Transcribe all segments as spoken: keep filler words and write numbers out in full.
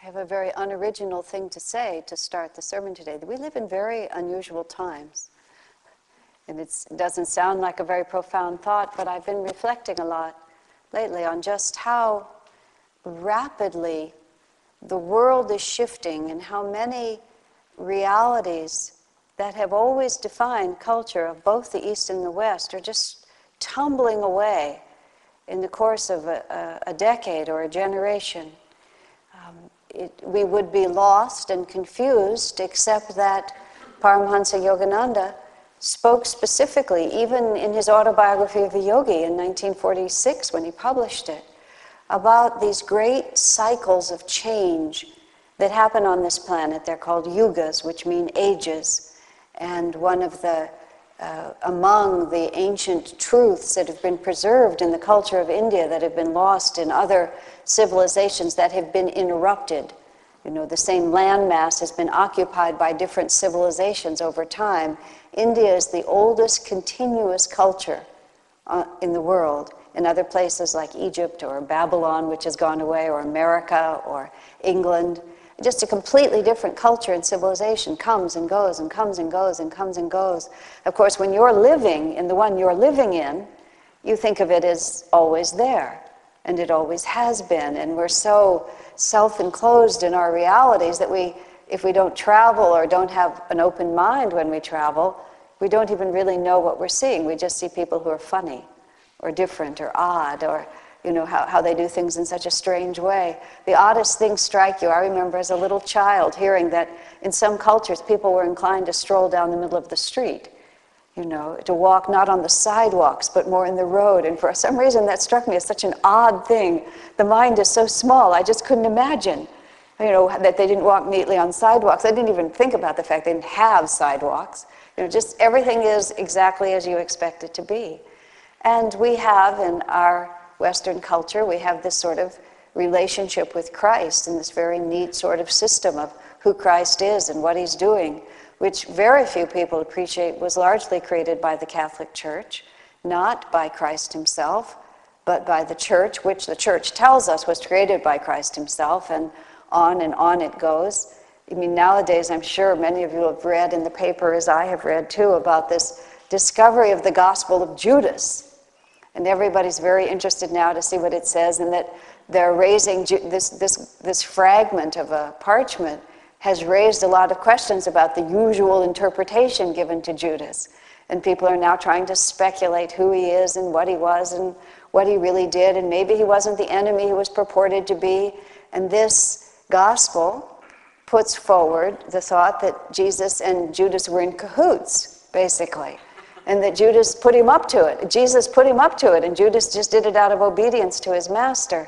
have a very unoriginal thing to say to start the sermon today. We live in very unusual times. And it's, it doesn't sound like a very profound thought, but I've been reflecting a lot lately on just how rapidly the world is shifting and how many realities that have always defined culture of both the East and the West are just tumbling away in the course of a, a, a decade or a generation. Um, it, we would be lost and confused, except that Paramhansa Yogananda spoke specifically, even in his autobiography of a yogi in nineteen forty-six when he published it, about these great cycles of change that happen on this planet. They're called yugas, which mean ages. And one of the, uh, among the ancient truths that have been preserved in the culture of India, that have been lost in other civilizations, that have been interrupted. You know, the same landmass has been occupied by different civilizations over time. India is the oldest continuous culture uh, in the world. In other places like Egypt or Babylon, which has gone away, or America or England, just a completely different culture and civilization comes and goes and comes and goes and comes and goes. Of course, when you're living in the one you're living in, you think of it as always there, and it always has been. And we're so self-enclosed in our realities that we, if we don't travel or don't have an open mind when we travel, we don't even really know what we're seeing. We just see people who are funny or different or odd, or you know, how, how they do things in such a strange way. The oddest things strike you. I remember as a little child hearing that in some cultures people were inclined to stroll down the middle of the street, you know, to walk not on the sidewalks but more in the road. And for some reason that struck me as such an odd thing. The mind is so small, I just couldn't imagine, you know, that they didn't walk neatly on sidewalks. I didn't even think about the fact they didn't have sidewalks. You know, just everything is exactly as you expect it to be. And we have in our Western culture, we have this sort of relationship with Christ and this very neat sort of system of who Christ is and what he's doing, which very few people appreciate was largely created by the Catholic Church, not by Christ himself, but by the Church, which the Church tells us was created by Christ himself, and on and on it goes. I mean, nowadays, I'm sure many of you have read in the paper, as I have read too, about this discovery of the Gospel of Judas. And everybody's very interested now to see what it says, and that they're raising this, this, this fragment of a parchment has raised a lot of questions about the usual interpretation given to Judas. And people are now trying to speculate who he is and what he was and what he really did, and maybe he wasn't the enemy he was purported to be. And this gospel puts forward the thought that Jesus and Judas were in cahoots, basically. And that Judas put him up to it. Jesus put him up to it, and Judas just did it out of obedience to his master.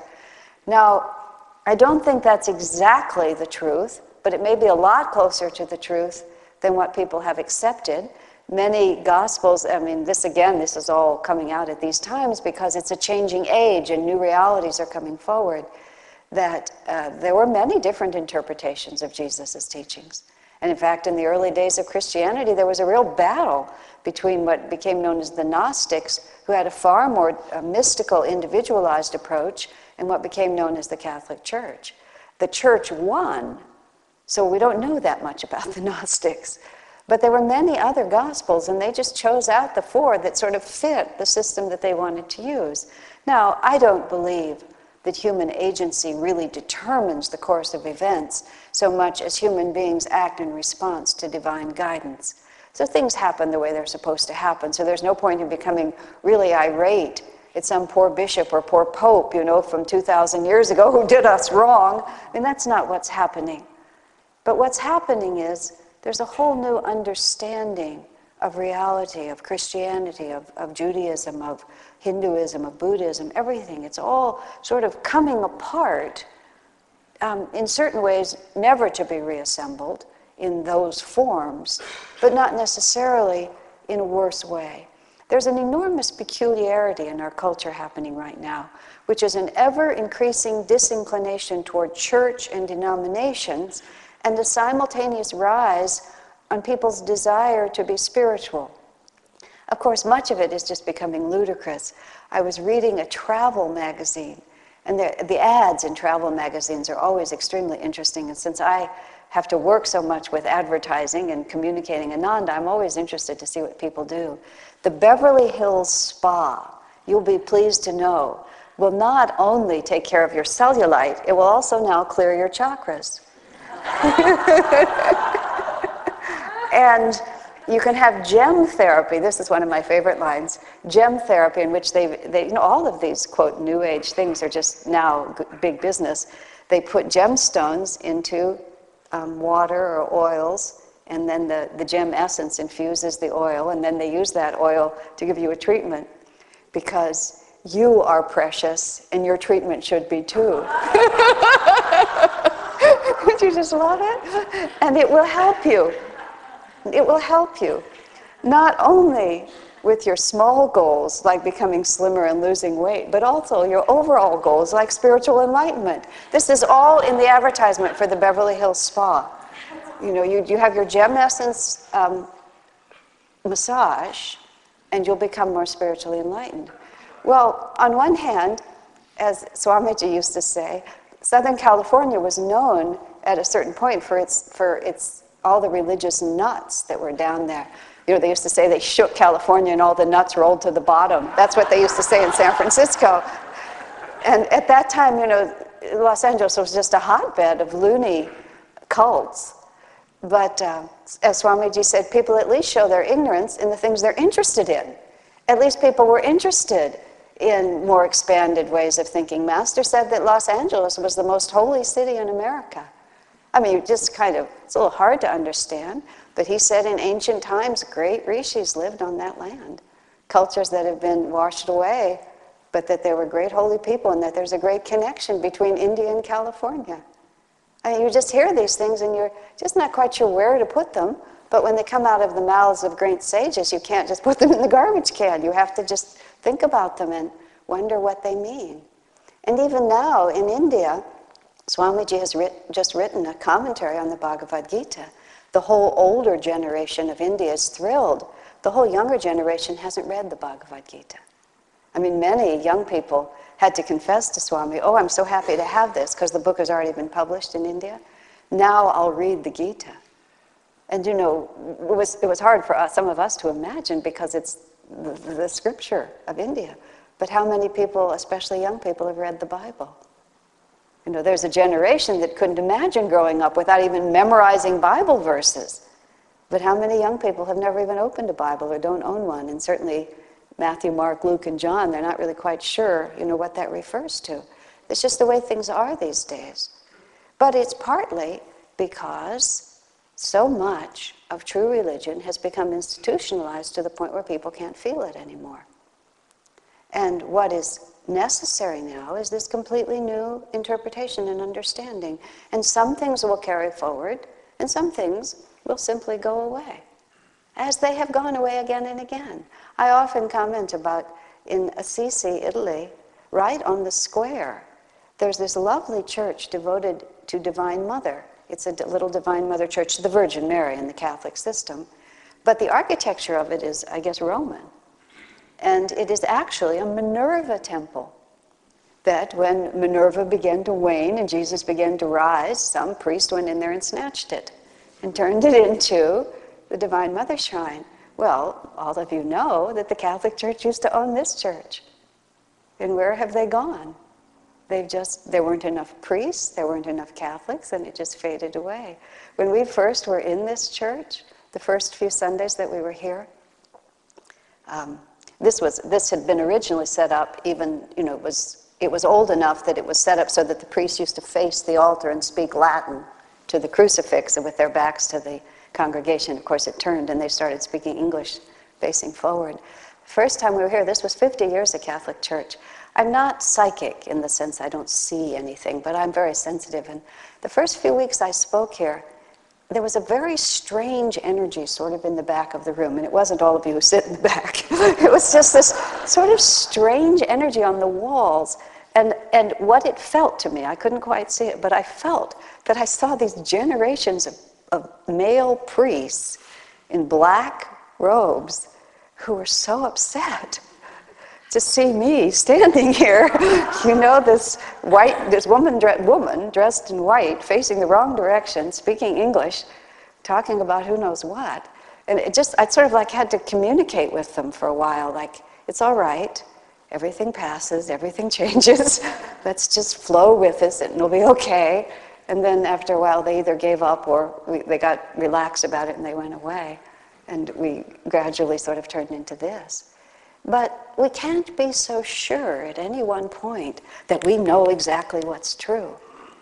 Now, I don't think that's exactly the truth, but it may be a lot closer to the truth than what people have accepted. Many Gospels, I mean, this again, this is all coming out at these times because it's a changing age and new realities are coming forward, that uh, there were many different interpretations of Jesus' teachings. And in fact, in the early days of Christianity, there was a real battle between what became known as the Gnostics, who had a far more uh, mystical, individualized approach, and what became known as the Catholic Church. The Church won, so we don't know that much about the Gnostics. But there were many other Gospels, and they just chose out the four that sort of fit the system that they wanted to use. Now, I don't believe that human agency really determines the course of events so much as human beings act in response to divine guidance. So things happen the way they're supposed to happen, so there's no point in becoming really irate at some poor bishop or poor pope, you know, from two thousand years ago who did us wrong. I mean, that's not what's happening. But what's happening is there's a whole new understanding of reality, of Christianity, of, of Judaism, of Hinduism, of Buddhism, everything. It's all sort of coming apart, um, in certain ways never to be reassembled in those forms, but not necessarily in a worse way. There's an enormous peculiarity in our culture happening right now, which is an ever-increasing disinclination toward church and denominations, and a simultaneous rise on people's desire to be spiritual. Of course, much of it is just becoming ludicrous. I was reading a travel magazine, And the, the ads in travel magazines are always extremely interesting. And since I have to work so much with advertising and communicating Ananda, I'm always interested to see what people do. The Beverly Hills Spa, you'll be pleased to know, will not only take care of your cellulite, it will also now clear your chakras. And you can have gem therapy. This is one of my favorite lines. Gem therapy, in which they, they you know, all of these, quote, new age things are just now big business. They put gemstones into um, water or oils, and then the, the gem essence infuses the oil, and then they use that oil to give you a treatment, because you are precious, and your treatment should be too. Don't you just love it? And it will help you. It will help you, not only with your small goals, like becoming slimmer and losing weight, but also your overall goals, like spiritual enlightenment. This is all in the advertisement for the Beverly Hills Spa. You know, you, you have your gem essence um, massage, and you'll become more spiritually enlightened. Well, on one hand, as Swamiji used to say, Southern California was known at a certain point for its, for its all the religious nuts that were down there. You know, they used to say they shook California and all the nuts rolled to the bottom. That's what they used to say in San Francisco. And at that time, you know, Los Angeles was just a hotbed of loony cults. But uh, as Swamiji said, people at least show their ignorance in the things they're interested in. At least people were interested in more expanded ways of thinking. Master said that Los Angeles was the most holy city in America. I mean, just kind of, it's a little hard to understand, but he said in ancient times, great rishis lived on that land. Cultures that have been washed away, but that there were great holy people and that there's a great connection between India and California. I mean, you just hear these things and you're just not quite sure where to put them, but when they come out of the mouths of great sages, you can't just put them in the garbage can. You have to just think about them and wonder what they mean. And even now in India, Swamiji has writ- just written a commentary on the Bhagavad Gita. The whole older generation of India is thrilled. The whole younger generation hasn't read the Bhagavad Gita. I mean, many young people had to confess to Swami, oh, I'm so happy to have this, because the book has already been published in India. Now I'll read the Gita. And you know, it was, it was hard for us, some of us to imagine, because it's the, the scripture of India. But how many people, especially young people, have read the Bible? You know, there's a generation that couldn't imagine growing up without even memorizing Bible verses. But how many young people have never even opened a Bible or don't own one? And certainly Matthew, Mark, Luke, and John, they're not really quite sure, you know, what that refers to. It's just the way things are these days. But it's partly because so much of true religion has become institutionalized to the point where people can't feel it anymore. And what is necessary now is this completely new interpretation and understanding. And some things will carry forward, and some things will simply go away, as they have gone away again and again. I often comment about in Assisi, Italy, right on the square, there's this lovely church devoted to Divine Mother. It's a little Divine Mother church to the Virgin Mary in the Catholic system. But the architecture of it is, I guess, Roman. And it is actually a Minerva temple. That when Minerva began to wane and Jesus began to rise, some priest went in there and snatched it and turned it into the Divine Mother shrine. Well, all of you know that the Catholic Church used to own this church. And where have they gone? They've just, there weren't enough priests, there weren't enough Catholics, and it just faded away. When we first were in this church, the first few Sundays that we were here, um, this was this had been originally set up even, you know, it was, it was old enough that it was set up so that the priests used to face the altar and speak Latin to the crucifix and with their backs to the congregation. Of course, it turned and they started speaking English facing forward. First time we were here, this was fifty years of Catholic Church. I'm not psychic in the sense I don't see anything, but I'm very sensitive. And the first few weeks I spoke here, there was a very strange energy sort of in the back of the room. And it wasn't all of you who sit in the back. It was just this sort of strange energy on the walls. And, and what it felt to me, I couldn't quite see it, but I felt that I saw these generations of, of male priests in black robes who were so upset. to see me standing here, you know, this white, this woman, woman dressed in white, facing the wrong direction, speaking English, talking about who knows what. And it just, I sort of like had to communicate with them for a while, like, it's all right, everything passes, everything changes, let's just flow with this and it'll be okay. And then after a while they either gave up or we, they got relaxed about it and they went away. And we gradually sort of turned into this. But we can't be so sure at any one point that we know exactly what's true.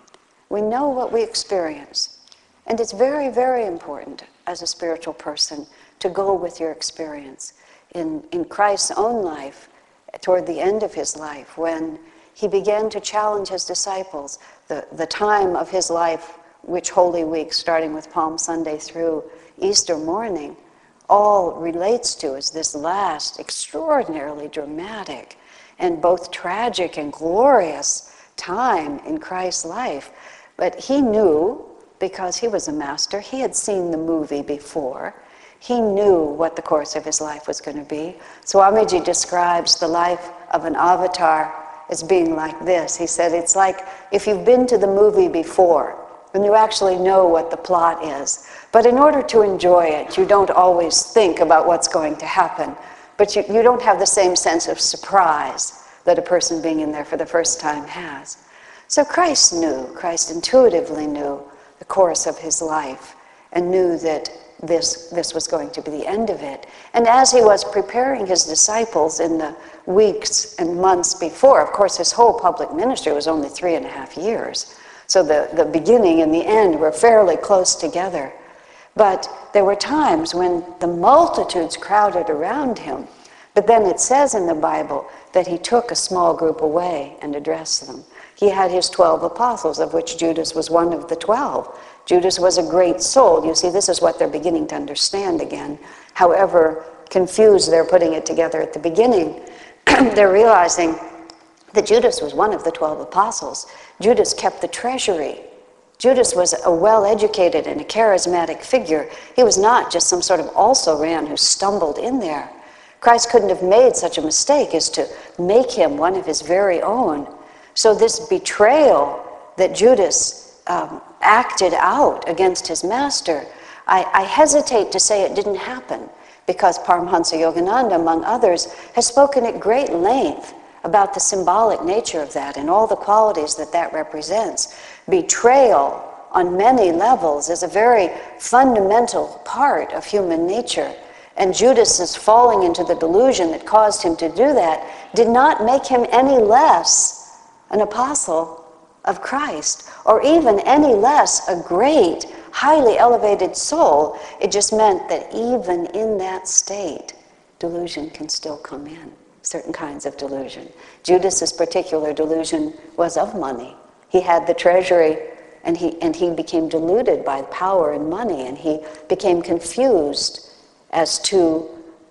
We know what we experience. And it's very, very important as a spiritual person to go with your experience. In, in Christ's own life, toward the end of his life, when he began to challenge his disciples, the, the time of his life, which Holy Week, starting with Palm Sunday through Easter morning, all relates to is this last extraordinarily dramatic and both tragic and glorious time in Christ's life. But he knew, because he was a master, he had seen the movie before. He knew what the course of his life was going to be. Swamiji describes the life of an avatar as being like this. He said, it's like if you've been to the movie before, and you actually know what the plot is. But in order to enjoy it, you don't always think about what's going to happen. But you, you don't have the same sense of surprise that a person being in there for the first time has. So Christ knew, Christ intuitively knew the course of his life and knew that this, this was going to be the end of it. And as he was preparing his disciples in the weeks and months before, of course his whole public ministry was only three and a half years. So the, the beginning and the end were fairly close together. But there were times when the multitudes crowded around him. But then it says in the Bible that he took a small group away and addressed them. He had his twelve apostles, of which Judas was one of the twelve. Judas was a great soul. You see, this is what they're beginning to understand again. However confused they're putting it together at the beginning, they're realizing that Judas was one of the twelve apostles. Judas kept the treasury. Judas was a well-educated and a charismatic figure. He was not just some sort of also-ran who stumbled in there. Christ couldn't have made such a mistake as to make him one of his very own. So this betrayal that Judas um, acted out against his master, I, I hesitate to say it didn't happen, because Paramhansa Yogananda, among others, has spoken at great length about the symbolic nature of that and all the qualities that that represents. Betrayal on many levels is a very fundamental part of human nature. And Judas's falling into the delusion that caused him to do that did not make him any less an apostle of Christ, or even any less a great, highly elevated soul. It just meant that even in that state, delusion can still come in. Certain kinds of delusion. Judas's particular delusion was of money. He had the treasury, and he and he became deluded by power and money, and he became confused as to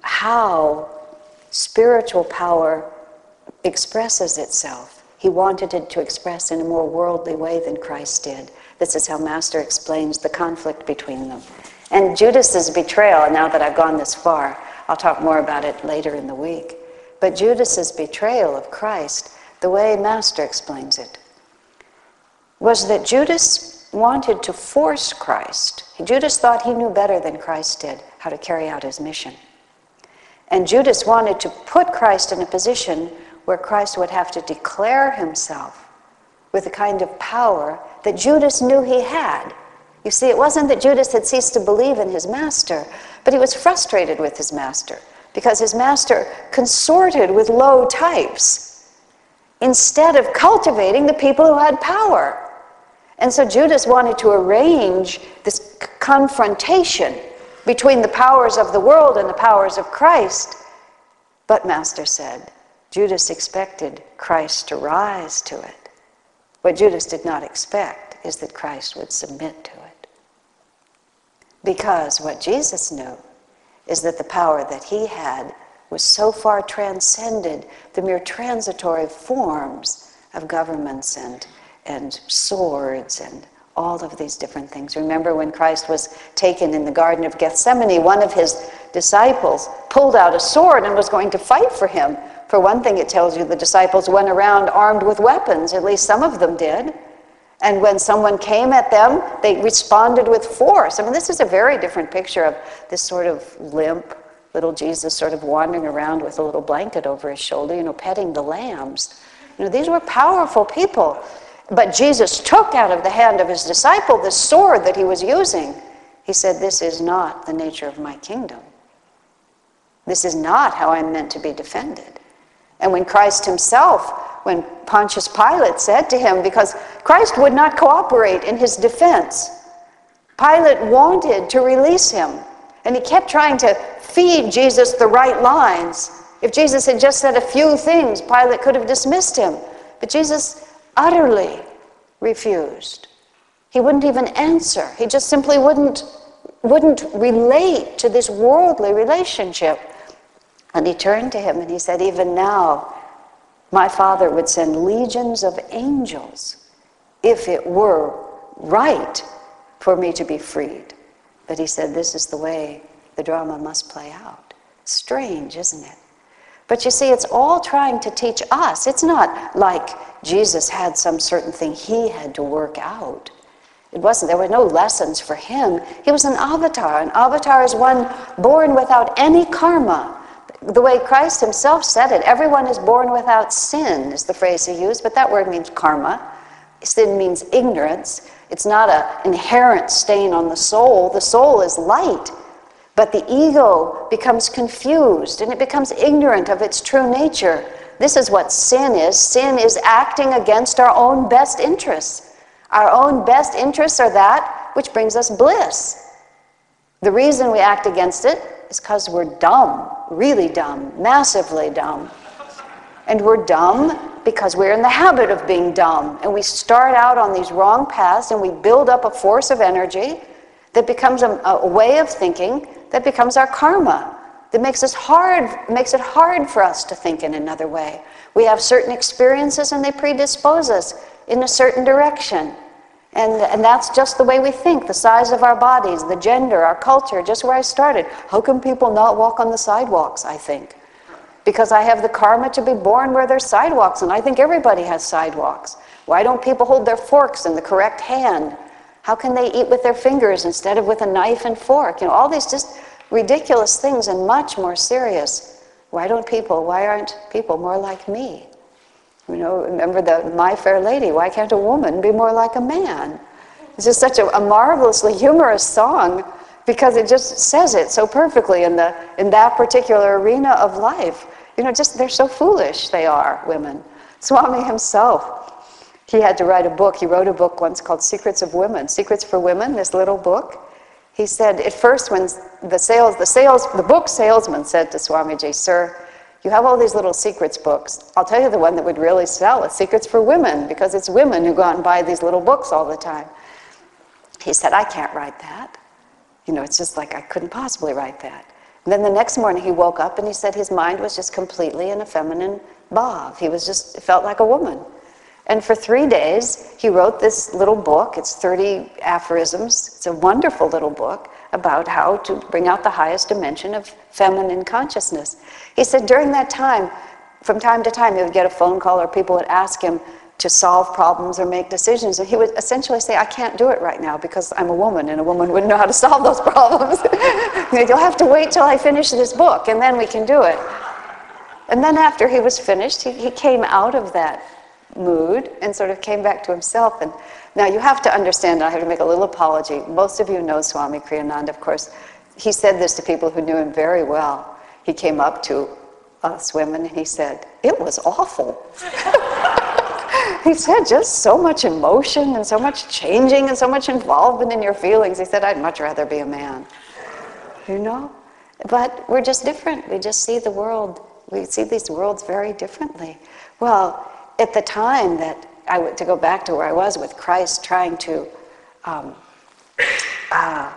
how spiritual power expresses itself. He wanted it to express in a more worldly way than Christ did. This is how Master explains the conflict between them. And Judas's betrayal, and now that I've gone this far, I'll talk more about it later in the week. But Judas's betrayal of Christ, the way Master explains it, was that Judas wanted to force Christ. Judas thought he knew better than Christ did how to carry out his mission. And Judas wanted to put Christ in a position where Christ would have to declare himself with the kind of power that Judas knew he had. You see, it wasn't that Judas had ceased to believe in his master, but he was frustrated with his master, because his master consorted with low types instead of cultivating the people who had power. And so Judas wanted to arrange this c- confrontation between the powers of the world and the powers of Christ. But Master said, Judas expected Christ to rise to it. What Judas did not expect is that Christ would submit to it. Because what Jesus knew is that the power that he had was so far transcended the mere transitory forms of governments and, and swords and all of these different things. Remember when Christ was taken in the Garden of Gethsemane, one of his disciples pulled out a sword and was going to fight for him For one thing, it tells you the disciples went around armed with weapons. At least some of them did. And when someone came at them, they responded with force. I mean, this is a very different picture of this sort of limp little Jesus sort of wandering around with a little blanket over his shoulder, you know, petting the lambs. You know, these were powerful people. But Jesus took out of the hand of his disciple the sword that he was using. He said, this is not the nature of my kingdom. This is not how I'm meant to be defended. And when Christ himself, when Pontius Pilate said to him, because Christ would not cooperate in his defense, Pilate wanted to release him. And he kept trying to feed Jesus the right lines. If Jesus had just said a few things, Pilate could have dismissed him. But Jesus utterly refused. He wouldn't even answer. He just simply wouldn't, wouldn't relate to this worldly relationship. And he turned to him and he said, even now, my Father would send legions of angels if it were right for me to be freed. But he said, this is the way the drama must play out. Strange, isn't it? But you see, it's all trying to teach us. It's not like Jesus had some certain thing he had to work out. It wasn't, there were no lessons for him. He was an avatar. An avatar is one born without any karma. The way Christ himself said it, everyone is born without sin, is the phrase he used, but that word means karma. Sin means ignorance. It's not an inherent stain on the soul. The soul is light, but the ego becomes confused and it becomes ignorant of its true nature. This is what sin is. Sin is acting against our own best interests. Our own best interests are that which brings us bliss. The reason we act against it is because we're dumb, really dumb, massively dumb. And we're dumb because we're in the habit of being dumb. And we start out on these wrong paths and we build up a force of energy that becomes a, a way of thinking that becomes our karma, that makes us hard, makes it hard for us to think in another way. We have certain experiences and they predispose us in a certain direction. And, and that's just the way we think, the size of our bodies, the gender, our culture, just where I started. How come people not walk on the sidewalks, I think? Because I have the karma to be born where there's sidewalks, and I think everybody has sidewalks. Why don't people hold their forks in the correct hand? How can they eat with their fingers instead of with a knife and fork? You know, all these just ridiculous things and much more serious. Why don't people, why aren't people more like me? You know, remember the My Fair Lady, why can't a woman be more like a man? It's just such a, a marvelously humorous song because it just says it so perfectly in, the, in that particular arena of life. You know, just they're so foolish, they are, women. Swami himself, he had to write a book. He wrote a book once called Secrets of Women, Secrets for Women, this little book. He said, at first when the sales, the sales, the book salesman said to Swamiji, sir, you have all these little secrets books. I'll tell you the one that would really sell. It's Secrets for Women, because it's women who go out and buy these little books all the time. He said, I can't write that. You know, it's just like I couldn't possibly write that. And then the next morning he woke up and he said his mind was just completely in a feminine bhav. He was just, it felt like a woman. And for three days, he wrote this little book. It's thirty aphorisms. It's a wonderful little book about how to bring out the highest dimension of feminine consciousness. He said during that time, from time to time, he would get a phone call or people would ask him to solve problems or make decisions. And he would essentially say, I can't do it right now because I'm a woman and a woman wouldn't know how to solve those problems. You'll have to wait till I finish this book and then we can do it. And then after he was finished, he, he came out of that mood and sort of came back to himself. And now you have to understand, I have to make a little apology. Most of you know Swami Kriyananda, of course. He said this to people who knew him very well. He came up to us women and he said, it was awful. He said, just so much emotion and so much changing and so much involvement in your feelings. He said, I'd much rather be a man. You know? But we're just different. We just see the world, we see these worlds very differently. Well, at the time that I would, to go back to where I was with Christ trying to um, uh,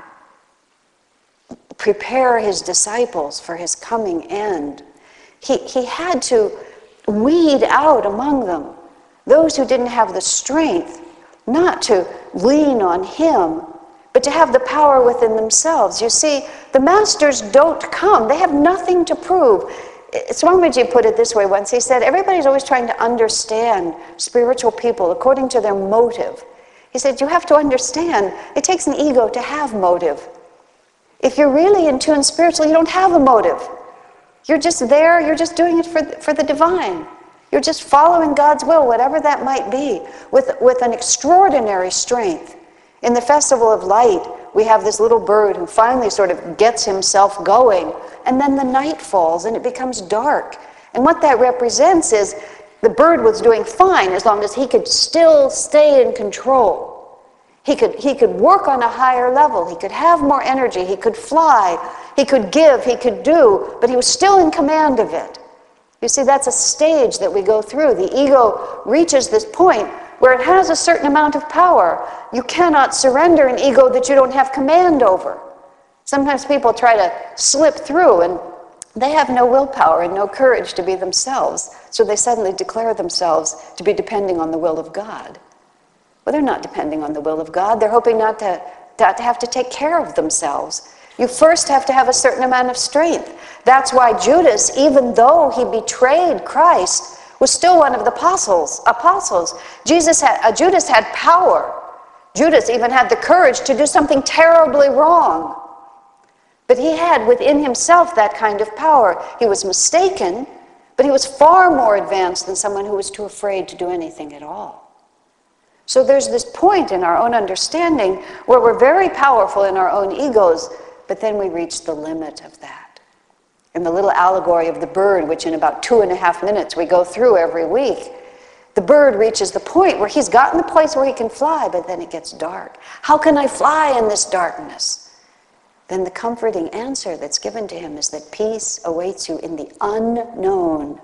prepare his disciples for his coming end, he, he had to weed out among them those who didn't have the strength not to lean on him, but to have the power within themselves. You see, the masters don't come. They have nothing to prove. Swamiji put it this way once. He said, everybody's always trying to understand spiritual people according to their motive. He said, you have to understand, it takes an ego to have motive. If you're really in tune spiritually, you don't have a motive. You're just there, you're just doing it for, for the divine. You're just following God's will, whatever that might be, with, with an extraordinary strength. In the Festival of Light, we have this little bird who finally sort of gets himself going, and then the night falls and it becomes dark. And what that represents is the bird was doing fine as long as he could still stay in control. He could, he could work on a higher level, he could have more energy, he could fly, he could give, he could do, but he was still in command of it. You see, that's a stage that we go through. The ego reaches this point where it has a certain amount of power. You cannot surrender an ego that you don't have command over. Sometimes people try to slip through and they have no willpower and no courage to be themselves, so they suddenly declare themselves to be depending on the will of God. Well, they're not depending on the will of God. They're hoping not to, not to have to take care of themselves. You first have to have a certain amount of strength. That's why Judas, even though he betrayed Christ, was still one of the apostles. Apostles. Jesus had, uh, Judas had power. Judas even had the courage to do something terribly wrong. But he had within himself that kind of power. He was mistaken, but he was far more advanced than someone who was too afraid to do anything at all. So there's this point in our own understanding where we're very powerful in our own egos, but then we reach the limit of that. In the little allegory of the bird, which in about two and a half minutes we go through every week, the bird reaches the point where he's gotten the place where he can fly, but then it gets dark. How can I fly in this darkness? Then the comforting answer that's given to him is that peace awaits you in the unknown.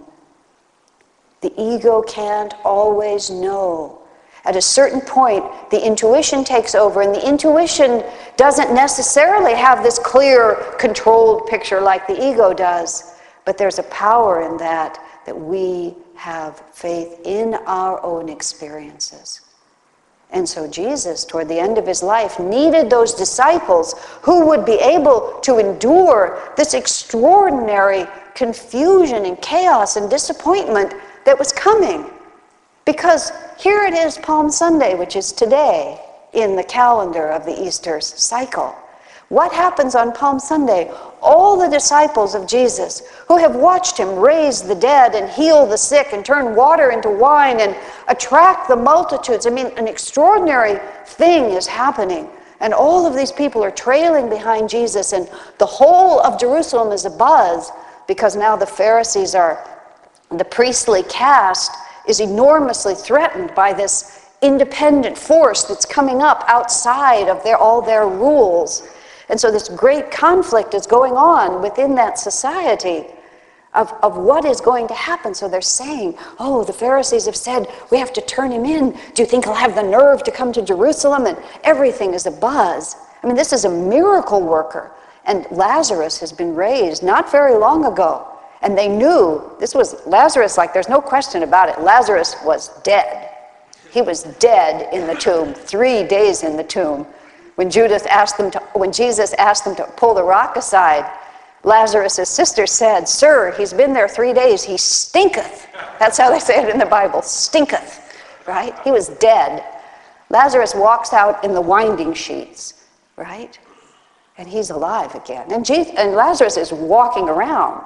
The ego can't always know. At a certain point, the intuition takes over, and the intuition doesn't necessarily have this clear, controlled picture like the ego does, but there's a power in that, that we have faith in our own experiences. And so Jesus, toward the end of his life, needed those disciples who would be able to endure this extraordinary confusion and chaos and disappointment that was coming. Because here it is, Palm Sunday, which is today in the calendar of the Easter cycle. What happens on Palm Sunday? All the disciples of Jesus who have watched him raise the dead and heal the sick and turn water into wine and attract the multitudes. I mean, an extraordinary thing is happening. And all of these people are trailing behind Jesus, and the whole of Jerusalem is abuzz because now the Pharisees are, the priestly caste is enormously threatened by this independent force that's coming up outside of their, all their rules. And so this great conflict is going on within that society of, of what is going to happen. So they're saying, oh, the Pharisees have said, we have to turn him in. Do you think he'll have the nerve to come to Jerusalem? And everything is abuzz. I mean, this is a miracle worker. And Lazarus has been raised not very long ago. And they knew, this was Lazarus, like there's no question about it. Lazarus was dead. He was dead in the tomb, three days in the tomb. When Judas asked them to, when Jesus asked them to pull the rock aside, Lazarus' sister said, sir, he's been there three days, he stinketh. That's how they say it in the Bible, stinketh, right? He was dead. Lazarus walks out in the winding sheets, right? And he's alive again. And, Jesus, and Lazarus is walking around.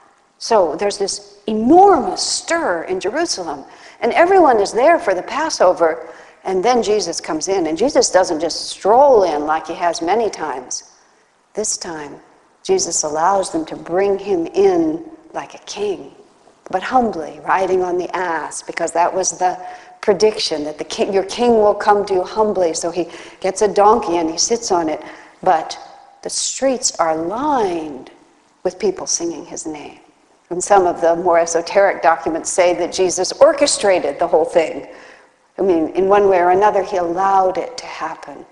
So there's this enormous stir in Jerusalem, and everyone is there for the Passover, and then Jesus comes in, and Jesus doesn't just stroll in like he has many times. This time, Jesus allows them to bring him in like a king, but humbly, riding on the ass, because that was the prediction, that the king, your king will come to you humbly. So he gets a donkey and he sits on it, but the streets are lined with people singing his name. And some of the more esoteric documents say that Jesus orchestrated the whole thing. I mean, in one way or another, he allowed it to happen.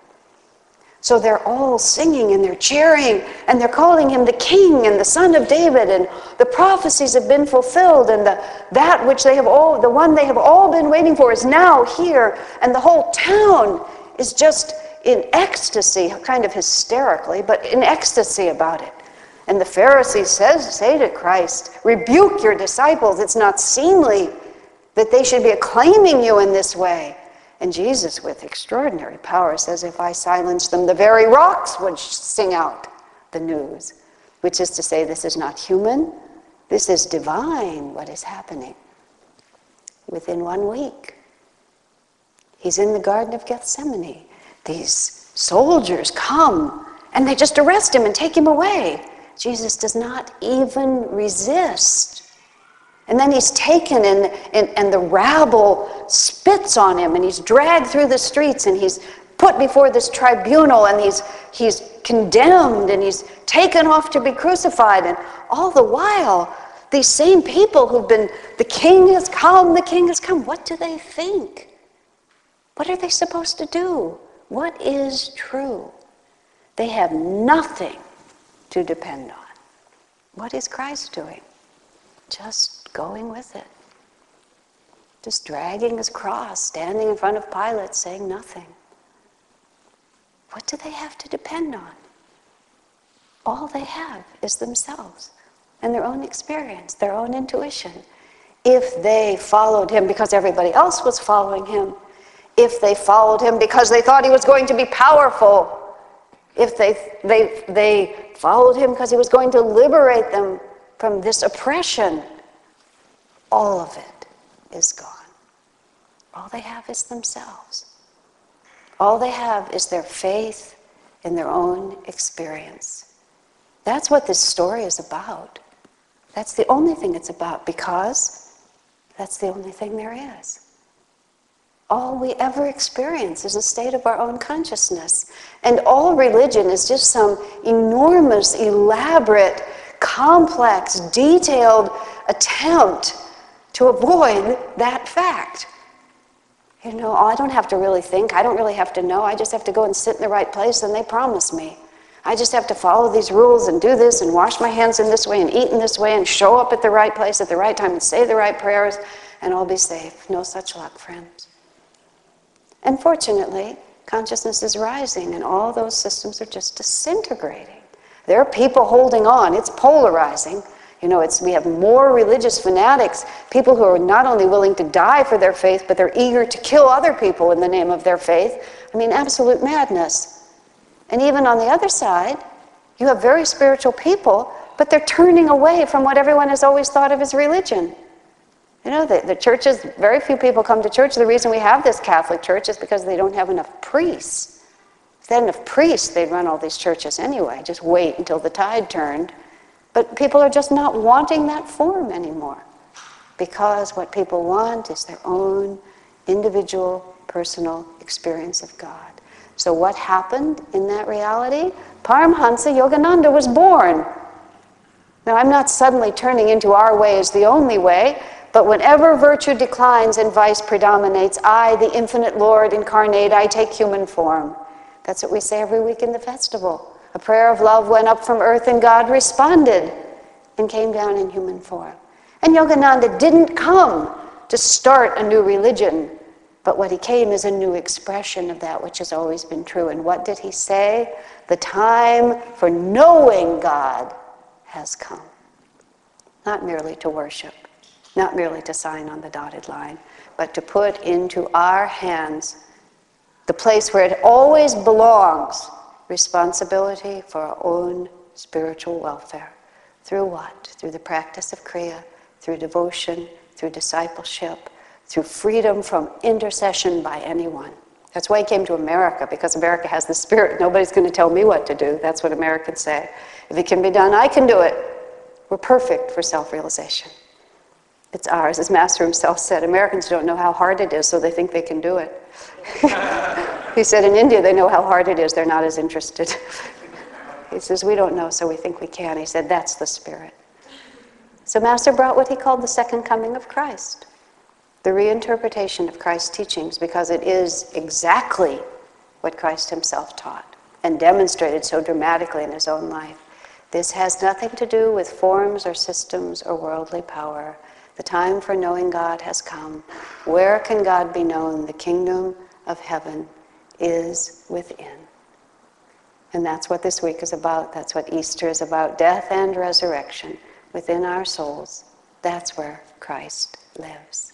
So they're all singing and they're cheering and they're calling him the King and the Son of David, and the prophecies have been fulfilled, and the, that which they have all, the one they have all been waiting for is now here, and the whole town is just in ecstasy, kind of hysterically, but in ecstasy about it. And the Pharisees says, say to Christ, rebuke your disciples. It's not seemly that they should be acclaiming you in this way. And Jesus, with extraordinary power, says, if I silence them, the very rocks would sing out the news. Which is to say, this is not human. This is divine, what is happening. Within one week, he's in the Garden of Gethsemane. These soldiers come, and they just arrest him and take him away. Jesus does not even resist. And then he's taken, and, and, and the rabble spits on him, and he's dragged through the streets, and he's put before this tribunal, and he's, he's condemned, and he's taken off to be crucified. And all the while, these same people who've been, the king has come, the king has come, what do they think? What are they supposed to do? What is true? They have nothing to depend on. What is Christ doing? Just going with it. Just dragging his cross, standing in front of Pilate, saying nothing. What do they have to depend on? All they have is themselves and their own experience, their own intuition. If they followed him because everybody else was following him, if they followed him because they thought he was going to be powerful, if they, they, they followed him because he was going to liberate them from this oppression, all of it is gone. All they have is themselves. All they have is their faith in their own experience. That's what this story is about. That's the only thing it's about, because that's the only thing there is. All we ever experience is a state of our own consciousness. And all religion is just some enormous, elaborate, complex, detailed attempt to avoid that fact. You know, I don't have to really think. I don't really have to know. I just have to go and sit in the right place, and they promise me. I just have to follow these rules and do this and wash my hands in this way and eat in this way and show up at the right place at the right time and say the right prayers, and I'll be safe. No such luck, friends. Unfortunately, consciousness is rising, and all those systems are just disintegrating. There are people holding on. It's polarizing. You know, it's, we have more religious fanatics, people who are not only willing to die for their faith, but they're eager to kill other people in the name of their faith. I mean, absolute madness. And even on the other side, you have very spiritual people, but they're turning away from what everyone has always thought of as religion. You know, the, the churches, very few people come to church. The reason we have this Catholic Church is because they don't have enough priests. If they had enough priests, they'd run all these churches anyway. Just wait until the tide turned. But people are just not wanting that form anymore, because what people want is their own individual, personal experience of God. So what happened in that reality? Paramhansa Yogananda was born. Now, I'm not suddenly turning into our way as the only way, but whenever virtue declines and vice predominates, I, the infinite Lord incarnate, I take human form. That's what we say every week in the festival. A prayer of love went up from earth, and God responded and came down in human form. And Yogananda didn't come to start a new religion, but what he came is a new expression of that which has always been true. And what did he say? The time for knowing God has come. Not merely to worship, not merely to sign on the dotted line, but to put into our hands the place where it always belongs, responsibility for our own spiritual welfare. Through what? Through the practice of Kriya, through devotion, through discipleship, through freedom from intercession by anyone. That's why he came to America, because America has the spirit. Nobody's going to tell me what to do. That's what Americans say. If it can be done, I can do it. We're perfect for self-realization. It's ours. As Master himself said, Americans don't know how hard it is, so they think they can do it. He said in India, they know how hard it is. They're not as interested. He says, we don't know, so we think we can. He said, that's the spirit. So Master brought what he called the second coming of Christ, the reinterpretation of Christ's teachings, because it is exactly what Christ himself taught and demonstrated so dramatically in his own life. This has nothing to do with forms or systems or worldly power. The time for knowing God has come. Where can God be known? The kingdom of heaven is within. And that's what this week is about. That's what Easter is about. Death and resurrection within our souls. That's where Christ lives.